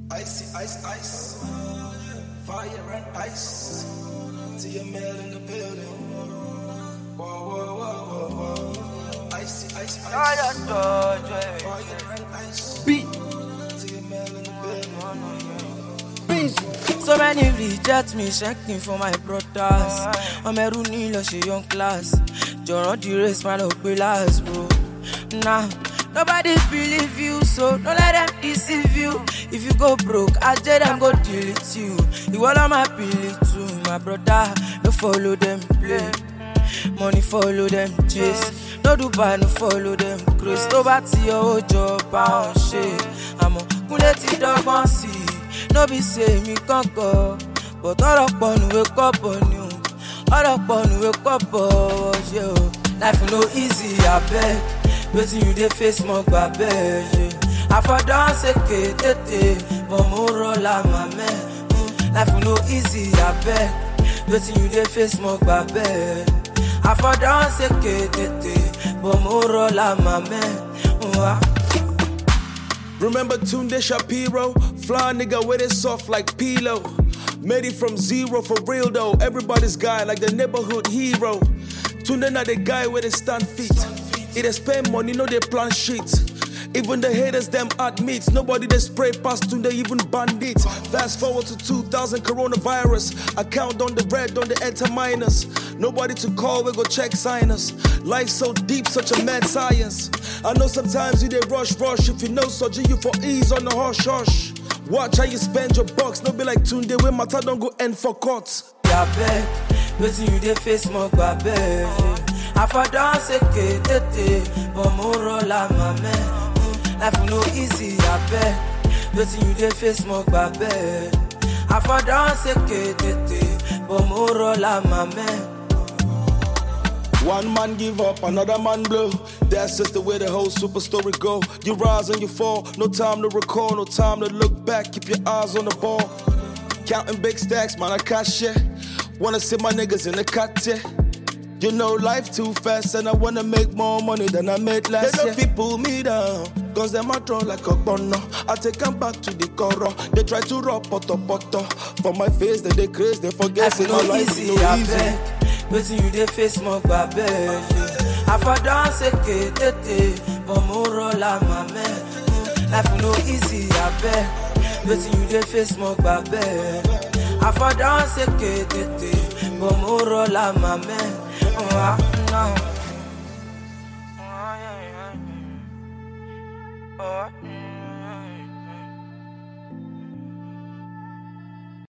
Icy, ice, ice. Fire and ice. TML in the building. Whoa, whoa, whoa, whoa, whoa. Icy, ice, ice. Fire and ice. Beat. TML in the building. Busy. So many reject me, checking for my brothers. I'm a Rooney, she young class. Don't the race, man, up last, bro. Nah, nobody believe you, so don't let them deceive you. If you go broke, I tell them go delete you. You all on my pilly too, my brother. No follow them play. Money follow them chase. No do bad, no follow them grace. Nobody your job, I don't shit. I'm a kuleti dog on see. No be say me can't go, but all up on wake up on you. All up on wake up on you. Life no easy, I beg. Waiting you dey face more babe. I for dance tete, but more la my man. Life no easy, I beg. Waiting you dey face more babe. I for dance tete, but more la my man. Remember Tunde Shapiro? Fly nigga with it soft like pillow. Made it from zero for real though. Everybody's guy like the neighborhood hero. Tunde not the guy with his stand feet. It they spend money, no they plan shit. Even the haters them admit nobody they spray past Tunde even bandit. Fast forward to 2000 coronavirus. I count on the red, on the enter minus. Nobody to call, we go check signers. Life so deep, such a mad science. I know sometimes you they rush. If you know surgery, you for ease on the hush. Watch how you spend your bucks. No be like Tunde when matter don't go end for court. Yeah, beg, waiting you they face more babe. I for dance tete, but more la my man. Life no easy, I beg. Waiting you they face more babe. I for dance tete, but more la my man. One man give up, another man blow. That's just the way the whole super story go. You rise and you fall, no time to recall, no time to look back. Keep your eyes on the ball. Counting big stacks, man, I cash it. Wanna see my niggas in the cut, yeah. You know life too fast and I wanna make more money than I made last year. They don't pull me down, cause them a draw like a bono. I take them back to the coro. They try to rob poto. For my face, they crazy, they forget life no easy, no easy. Waiting you they face more babe. I for dance tete, but more la my man. Life no easy, I beg. Waiting you they face more babe. I for dance tete, but more la my man.